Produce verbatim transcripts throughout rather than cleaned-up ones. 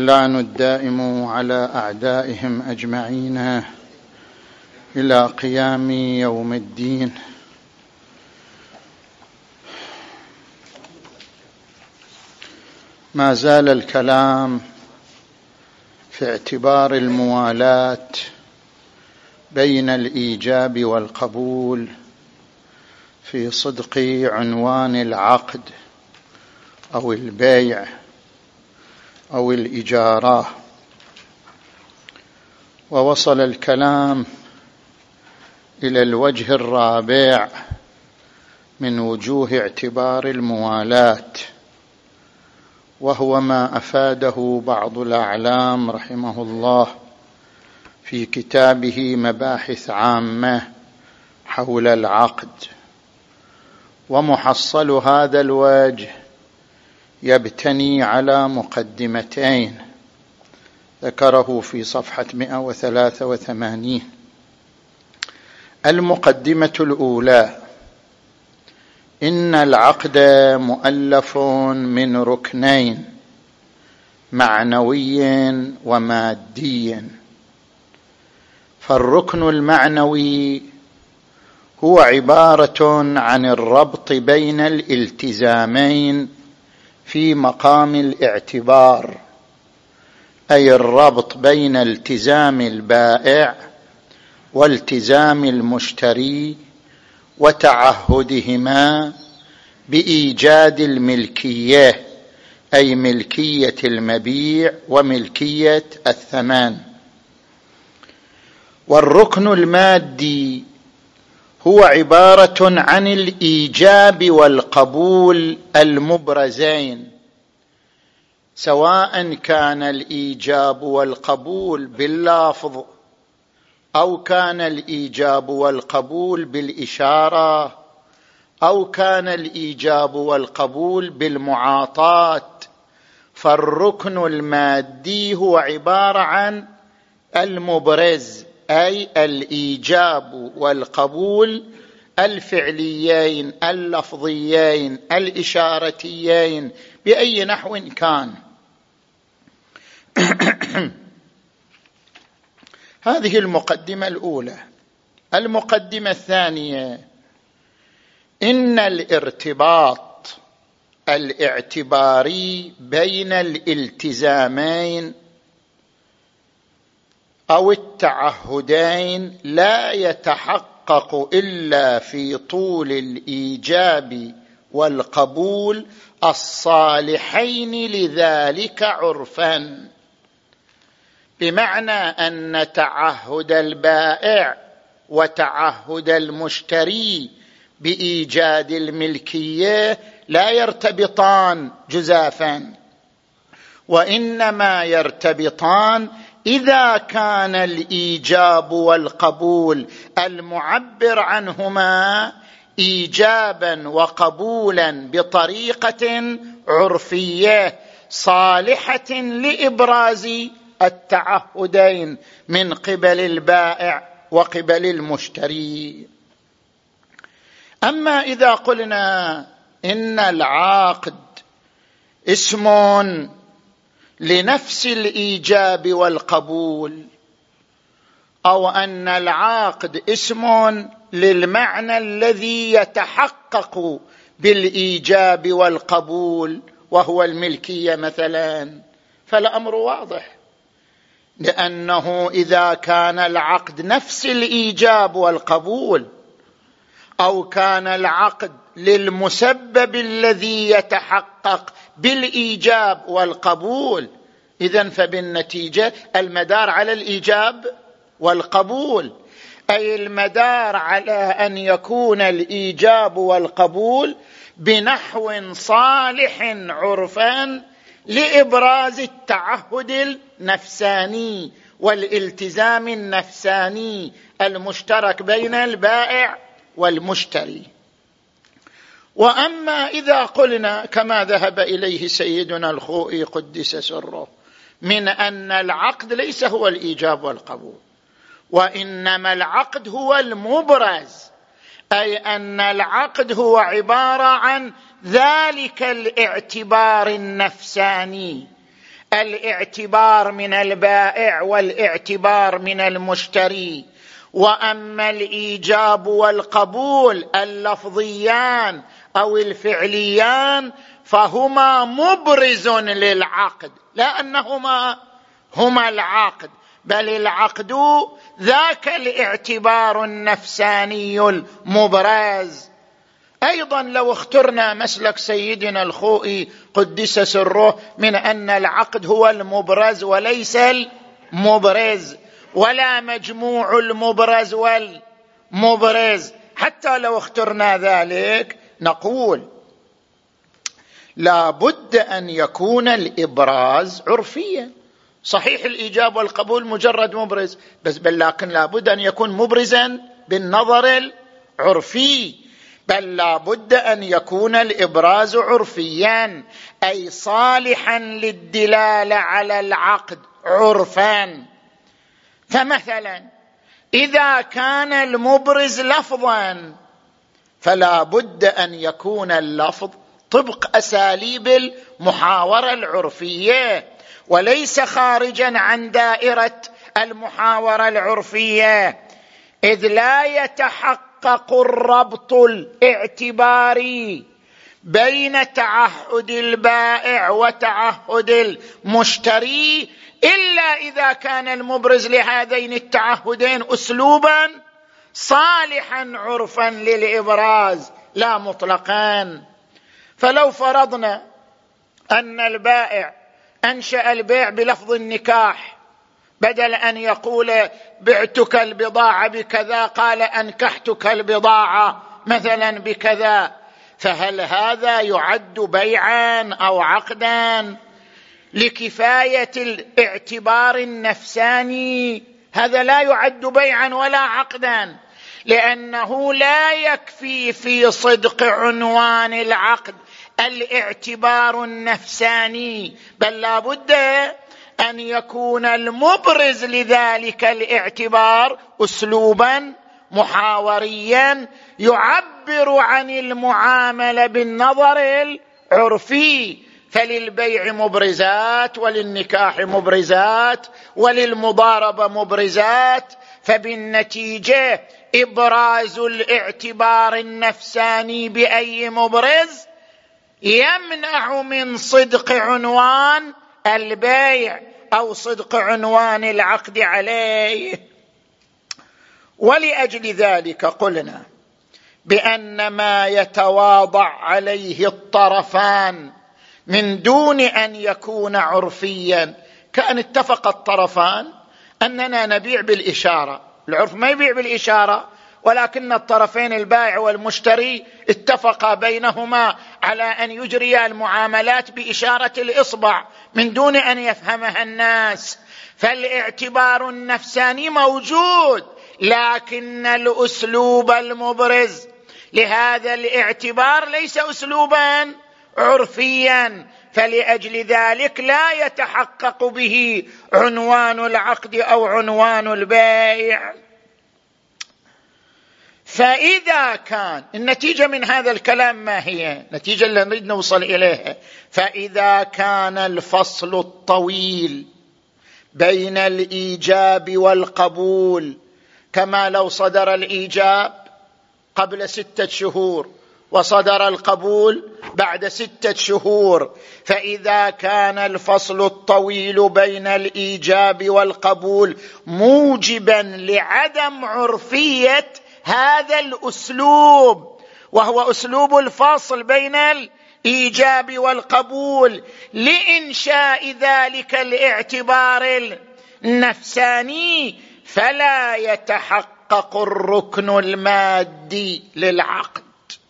واللعن الدائم على أعدائهم أجمعين إلى قيام يوم الدين. ما زال الكلام في اعتبار الموالاة بين الإيجاب والقبول في صدق عنوان العقد أو البيع أو الإجارة، ووصل الكلام إلى الوجه الرابع من وجوه اعتبار الموالاة، وهو ما أفاده بعض الأعلام رحمه الله في كتابه مباحث عامة حول العقد. ومحصل هذا الوجه يبتني على مقدمتين ذكره في صفحة مئة وثلاثة وثمانين. المقدمة الأولى: إن العقد مؤلف من ركنين، معنوي ومادي. فالركن المعنوي هو عبارة عن الربط بين الالتزامين في مقام الاعتبار، أي الربط بين التزام البائع والتزام المشتري وتعهدهما بإيجاد الملكية، أي ملكية المبيع وملكية الثمن. والركن المادي هو عبارة عن الإيجاب والقبول المبرزين، سواء كان الإيجاب والقبول باللفظ أو كان الإيجاب والقبول بالإشارة أو كان الإيجاب والقبول بالمعاطاة. فالركن المادي هو عبارة عن المبرز، أي الإيجاب والقبول الفعليين اللفظيين الإشارتيين بأي نحو كان. هذه المقدمة الأولى. المقدمة الثانية: إن الارتباط الاعتباري بين الالتزامين أو التعهدين لا يتحقق إلا في طول الإيجاب والقبول الصالحين لذلك عرفاً، بمعنى أن تعهد البائع وتعهد المشتري بإيجاد الملكية لا يرتبطان جزافاً، وإنما يرتبطان إذا كان الإيجاب والقبول المعبر عنهما إيجابا وقبولا بطريقة عرفية صالحة لإبراز التعهدين من قبل البائع وقبل المشتري. أما إذا قلنا إن العقد اسم لنفس الإيجاب والقبول، أو أن العقد اسم للمعنى الذي يتحقق بالإيجاب والقبول وهو الملكية مثلا، فالأمر واضح، لأنه إذا كان العقد نفس الإيجاب والقبول أو كان العقد للمسبب الذي يتحقق بالإيجاب والقبول، إذن فبالنتيجة المدار على الإيجاب والقبول، أي المدار على أن يكون الإيجاب والقبول بنحو صالح عرفاً لإبراز التعهد النفساني والالتزام النفساني المشترك بين البائع والمشتري. وأما إذا قلنا كما ذهب إليه سيدنا الخوئي قدس سره من أن العقد ليس هو الإيجاب والقبول، وإنما العقد هو المبرز، أي أن العقد هو عبارة عن ذلك الاعتبار النفساني الاعتبار من البائع والاعتبار من المشتري. وأما الإيجاب والقبول اللفظيان أو الفعليان فهما مبرز للعقد، لا أنهما هما العقد، بل العقد ذاك الاعتبار النفساني المبرز. أيضا لو اخترنا مسلك سيدنا الخوئي قدس سره من أن العقد هو المبرز وليس المبرز، ولا مجموع المبرز والمبرز، حتى لو اخترنا ذلك نقول لا بد أن يكون الإبراز عرفيا. صحيح الإيجاب والقبول مجرد مبرز، بس بل لكن لا بد أن يكون مبرزا بالنظر العرفي، بل لا بد أن يكون الإبراز عرفيا، أي صالحا للدلالة على العقد عرفا. فمثلا إذا كان المبرز لفظا فلا بد أن يكون اللفظ طبق أساليب المحاورة العرفية، وليس خارجا عن دائرة المحاورة العرفية، إذ لا يتحقق الربط الاعتباري بين تعهد البائع وتعهد المشتري إلا إذا كان المبرز لهذين التعهدين أسلوبا صالحا عرفا للإبراز لا مطلقا. فلو فرضنا أن البائع أنشأ البيع بلفظ النكاح، بدل أن يقول بعتك البضاعة بكذا قال أنكحتك البضاعة مثلا بكذا، فهل هذا يعد بيعا أو عقدا؟ لكفاية الاعتبار النفساني هذا لا يعد بيعا ولا عقدا، لأنه لا يكفي في صدق عنوان العقد الاعتبار النفساني، بل لا بد أن يكون المبرز لذلك الاعتبار أسلوبا محاوريا يعبر عن المعاملة بالنظر العرفي. فللبيع مبرزات، وللنكاح مبرزات، وللمضاربة مبرزات، فبالنتيجة إبراز الاعتبار النفساني بأي مبرز يمنع من صدق عنوان البيع أو صدق عنوان العقد عليه. ولأجل ذلك قلنا بأن ما يتواضع عليه الطرفان من دون أن يكون عرفيا، كأن اتفق الطرفان أننا نبيع بالإشارة، العرف ما يبيع بالإشارة، ولكن الطرفين البائع والمشتري اتفقا بينهما على أن يجري المعاملات بإشارة الإصبع من دون أن يفهمها الناس، فالاعتبار النفساني موجود، لكن الأسلوب المبرز لهذا الاعتبار ليس أسلوبا عرفيا، فلأجل ذلك لا يتحقق به عنوان العقد أو عنوان البيع. فإذا كان النتيجة من هذا الكلام ما هي؟ نتيجة اللي نريد نوصل إليها، فإذا كان الفصل الطويل بين الإيجاب والقبول كما لو صدر الإيجاب قبل ستة شهور وصدر القبول بعد ستة شهور، فإذا كان الفصل الطويل بين الإيجاب والقبول موجبا لعدم عرفية هذا الأسلوب، وهو أسلوب الفصل بين الإيجاب والقبول لإنشاء ذلك الاعتبار النفساني، فلا يتحقق الركن المادي للعقد،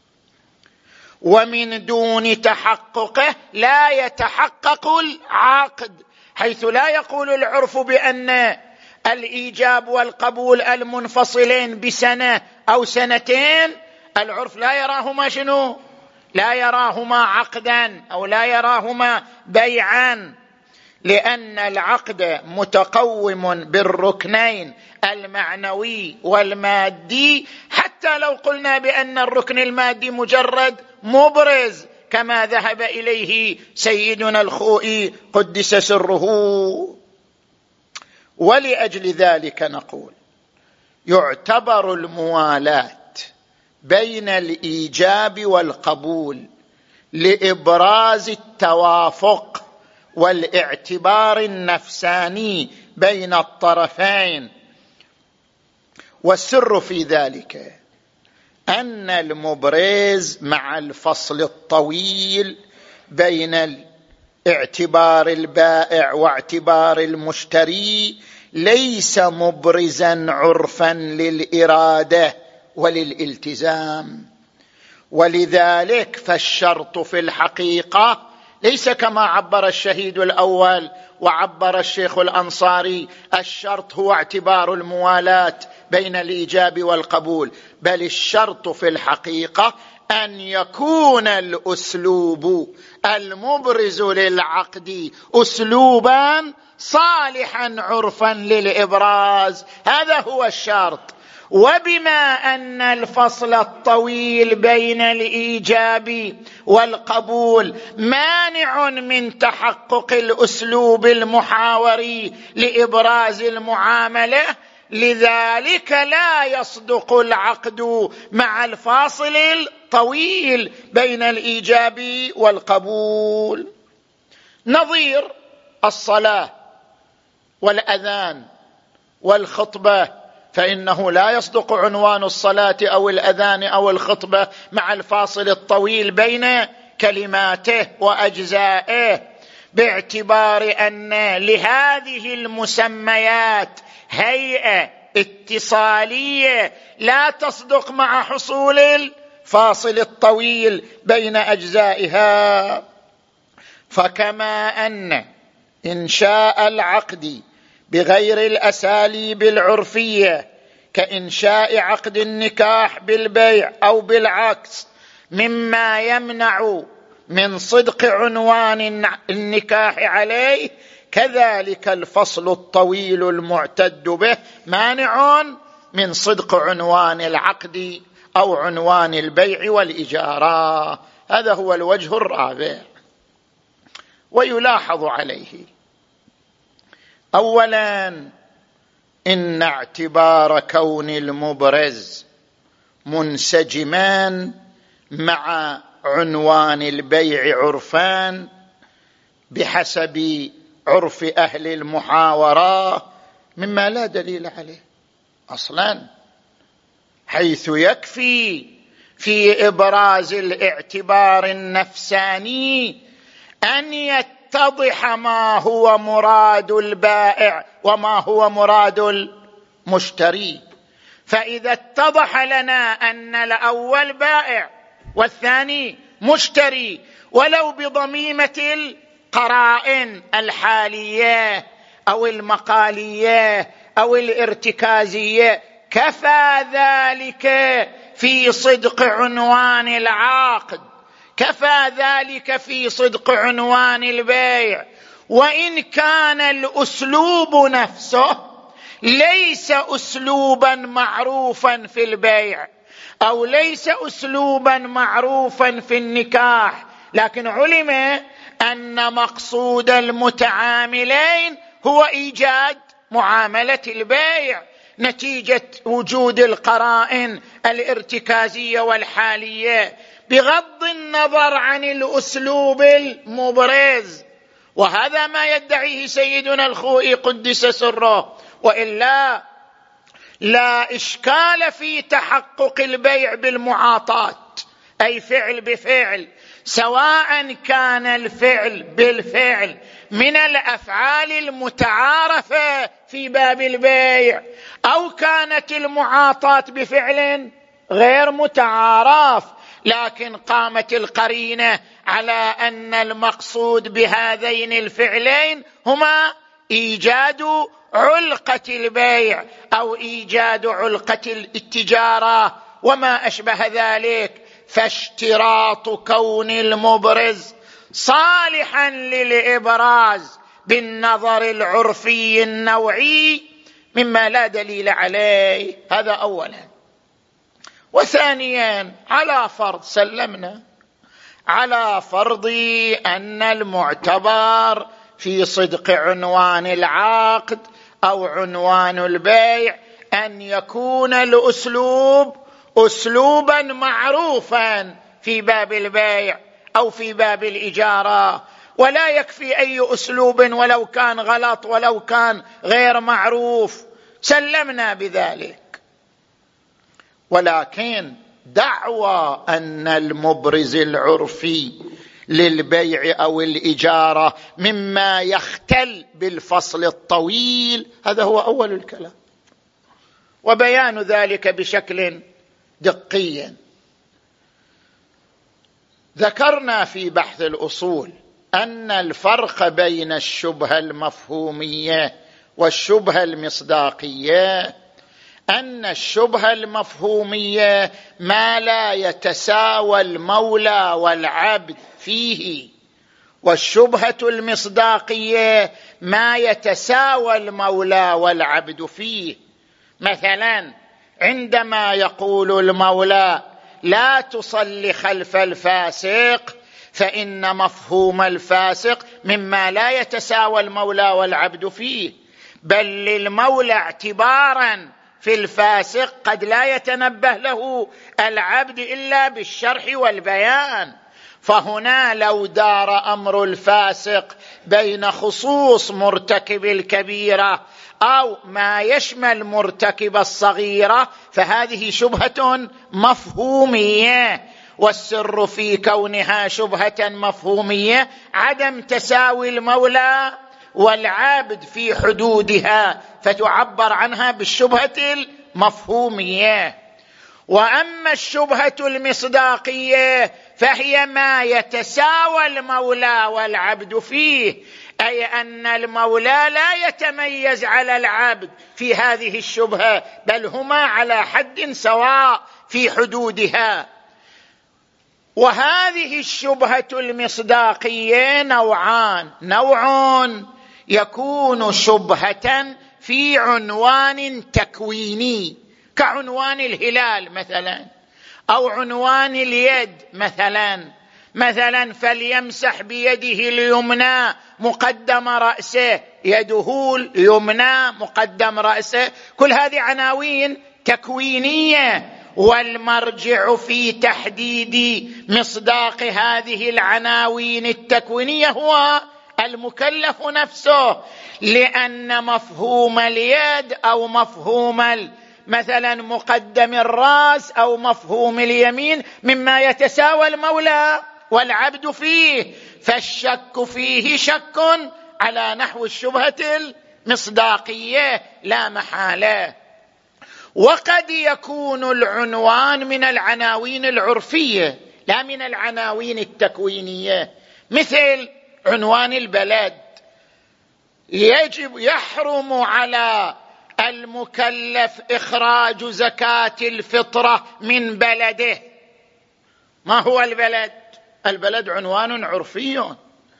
ومن دون تحققه لا يتحقق العقد، حيث لا يقول العرف بأن الإيجاب والقبول المنفصلين بسنة أو سنتين، العرف لا يراهما شنو؟ لا يراهما عقدا أو لا يراهما بيعا، لأن العقد متقوم بالركنين المعنوي والمادي، حتى لو قلنا بأن الركن المادي مجرد مبرز كما ذهب إليه سيدنا الخوئي قدس سره. ولأجل ذلك نقول يعتبر الموالاة بين الإيجاب والقبول لإبراز التوافق والاعتبار النفساني بين الطرفين. والسر في ذلك أن المبرز مع الفصل الطويل بين اعتبار البائع واعتبار المشتري ليس مبرزا عرفا للإرادة وللالتزام، ولذلك فالشرط في الحقيقة ليس كما عبر الشهيد الأول وعبر الشيخ الأنصاري الشرط هو اعتبار الموالاة بين الإيجاب والقبول، بل الشرط في الحقيقة أن يكون الأسلوب المبرز للعقد أسلوبا صالحا عرفا للإبراز، هذا هو الشرط. وبما أن الفصل الطويل بين الإيجاب والقبول مانع من تحقق الأسلوب المحاوري لإبراز المعاملة، لذلك لا يصدق العقد مع الفاصل الطويل بين الإيجاب والقبول. نظير الصلاة والأذان والخطبة، فإنه لا يصدق عنوان الصلاة أو الأذان أو الخطبة مع الفاصل الطويل بين كلماته وأجزائه، باعتبار أن لهذه المسميات هيئة اتصالية لا تصدق مع حصول الفاصل الطويل بين أجزائها. فكما أن إنشاء العقد بغير الأساليب العرفية كإنشاء عقد النكاح بالبيع أو بالعكس مما يمنع من صدق عنوان النكاح عليه، كذلك الفصل الطويل المعتد به مانع من صدق عنوان العقد أو عنوان البيع والإجارة. هذا هو الوجه الرابع. ويلاحظ عليه أولا إن اعتبار كون المبرز منسجمان مع عنوان البيع عرفان بحسب عرف أهل المحاورة مما لا دليل عليه أصلا، حيث يكفي في إبراز الاعتبار النفساني أن يتضح ما هو مراد البائع وما هو مراد المشتري. فإذا اتضح لنا أن الأول بائع والثاني مشتري ولو بضميمة القرائن الحالية أو المقالية أو الارتكازية، كفى ذلك في صدق عنوان العقد، كفى ذلك في صدق عنوان البيع. وإن كان الأسلوب نفسه ليس أسلوبا معروفا في البيع أو ليس أسلوبا معروفا في النكاح، لكن علم أن مقصود المتعاملين هو إيجاد معاملة البيع نتيجة وجود القرائن الارتكازية والحالية بغض النظر عن الأسلوب المبرز. وهذا ما يدعيه سيدنا الخوئي قدس سره، وإلا لا إشكال في تحقق البيع بالمعاطاة، أي فعل بفعل، سواء كان الفعل بالفعل من الأفعال المتعارفة في باب البيع أو كانت المعاطاة بفعل غير متعارف، لكن قامت القرينة على أن المقصود بهذين الفعلين هما إيجاد علقة البيع أو إيجاد علقة التجارة وما أشبه ذلك. فاشتراط كون المبرز صالحا للإبراز بالنظر العرفي النوعي مما لا دليل عليه، هذا أولا. وثانيا، على فرض سلمنا على فرض أن المعتبر في صدق عنوان العقد أو عنوان البيع أن يكون الأسلوب أسلوبا معروفا في باب البيع أو في باب الإجارة، ولا يكفي أي أسلوب ولو كان غلط ولو كان غير معروف، سلمنا بذلك. ولكن دعوى أن المبرز العرفي للبيع أو الإجارة مما يختل بالفصل الطويل، هذا هو أول الكلام، وبيان ذلك بشكل دقي. ذكرنا في بحث الأصول أن الفرق بين الشبهة المفهومية والشبهة المصداقية أن الشبهة المفهومية ما لا يتساوى المولى والعبد فيه، والشبهة المصداقية ما يتساوى المولى والعبد فيه. مثلا عندما يقول المولى لا تصلي خلف الفاسق، فإن مفهوم الفاسق مما لا يتساوى المولى والعبد فيه، بل للمولى اعتبارا في الفاسق قد لا يتنبه له العبد إلا بالشرح والبيان. فهنا لو دار أمر الفاسق بين خصوص مرتكب الكبيرة أو ما يشمل مرتكب الصغيرة فهذه شبهة مفهومية، والسر في كونها شبهة مفهومية عدم تساوي المولى والعبد في حدودها، فتعبر عنها بالشبهة المفهومية. وأما الشبهة المصداقية فهي ما يتساوى المولى والعبد فيه، أي أن المولى لا يتميز على العبد في هذه الشبهة، بل هما على حد سواء في حدودها. وهذه الشبهة المصداقية نوعان: نوع يكون شبهة في عنوان تكويني كعنوان الهلال مثلا، أو عنوان اليد مثلا، مثلا فليمسح بيده اليمنى مقدم رأسه، يده اليمنى مقدم رأسه، كل هذه عناوين تكوينية، والمرجع في تحديد مصداق هذه العناوين التكوينية هو المكلف نفسه، لأن مفهوم اليد أو مفهوم مثلا مقدم الرأس أو مفهوم اليمين مما يتساوى المولى والعبد فيه، فالشك فيه شك على نحو الشبهة المصداقية لا محالة. وقد يكون العنوان من العناوين العرفية لا من العناوين التكوينية، مثل عنوان البلد: يجب يحرم على المكلف إخراج زكاة الفطرة من بلده. ما هو البلد؟ البلد عنوان عرفي.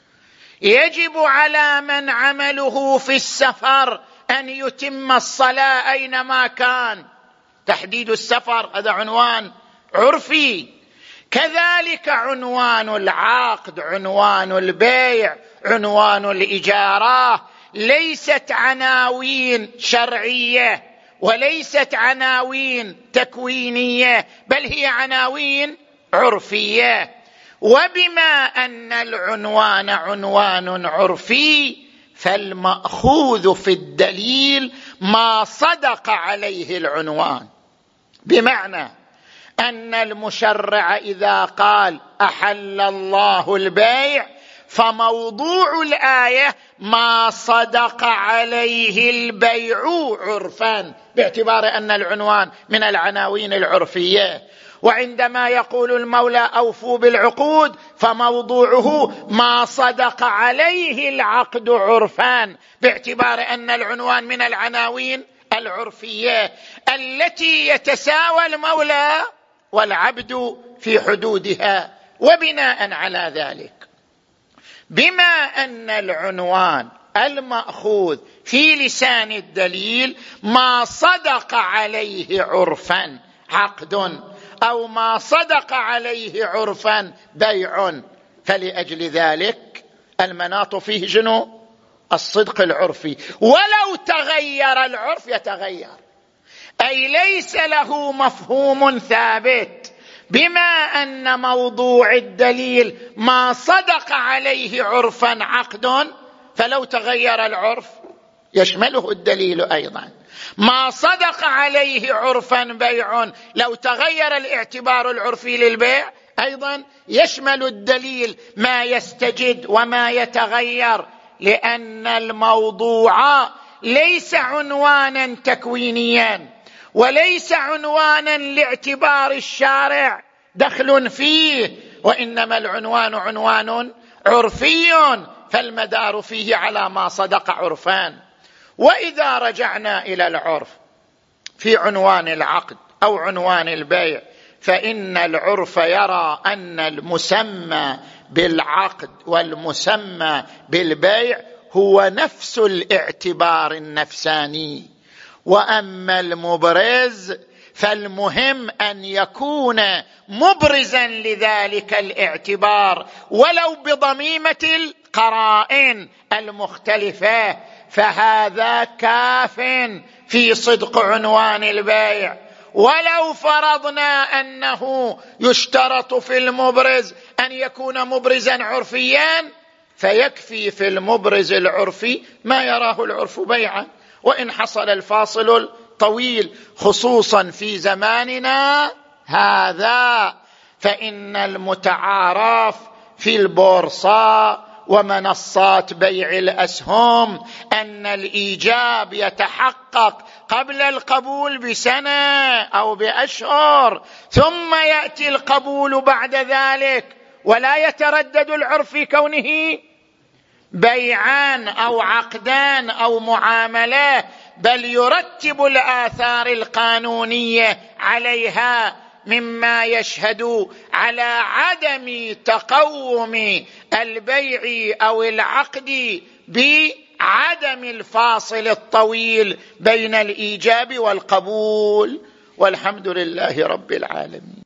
يجب على من عمله في السفر أن يتم الصلاة أينما كان، تحديد السفر هذا عنوان عرفي. كذلك عنوان العقد، عنوان البيع، عنوان الإجارة ليست عناوين شرعية وليست عناوين تكوينية، بل هي عناوين عرفية. وبما أن العنوان عنوان عرفي فالمأخوذ في الدليل ما صدق عليه العنوان، بمعنى أن المشرع إذا قال أحل الله البيع فموضوع الآية ما صدق عليه البيع عرفا، باعتبار أن العنوان من العناوين العرفية. وعندما يقول المولى أوفوا بالعقود فموضوعه ما صدق عليه العقد عرفا، باعتبار أن العنوان من العناوين العرفية التي يتساوى المولى والعبد في حدودها. وبناء على ذلك، بما أن العنوان المأخوذ في لسان الدليل ما صدق عليه عرفا عقد أو ما صدق عليه عرفا بيع، فلأجل ذلك المناط فيه جنو الصدق العرفي، ولو تغير العرف يتغير، أي ليس له مفهوم ثابت، بما أن موضوع الدليل ما صدق عليه عرفا عقد، فلو تغير العرف يشمله الدليل أيضا. ما صدق عليه عرفا بيع، لو تغير الاعتبار العرفي للبيع أيضا يشمل الدليل ما يستجد وما يتغير، لأن الموضوع ليس عنوانا تكوينيا وليس عنوانا لاعتبار الشارع دخل فيه، وإنما العنوان عنوان عرفي، فالمدار فيه على ما صدق عرفان. وإذا رجعنا إلى العرف في عنوان العقد أو عنوان البيع، فإن العرف يرى أن المسمى بالعقد والمسمى بالبيع هو نفس الاعتبار النفساني، وأما المبرز فالمهم أن يكون مبرزا لذلك الاعتبار ولو بضميمة القرائن المختلفة، فهذا كاف في صدق عنوان البيع. ولو فرضنا أنه يشترط في المبرز أن يكون مبرزا عرفيا، فيكفي في المبرز العرفي ما يراه العرف بيعا، وإن حصل الفاصل الطويل خصوصا في زماننا هذا، فإن المتعارف في البورصة ومنصات بيع الأسهم أن الإيجاب يتحقق قبل القبول بسنة أو بأشهر، ثم يأتي القبول بعد ذلك، ولا يتردد العرف في كونه بيعان أو عقدان أو معاملة، بل يرتب الآثار القانونية عليها مما يشهد على عدم تقوم البيع أو العقد بعدم الفاصل الطويل بين الإيجاب والقبول. والحمد لله رب العالمين.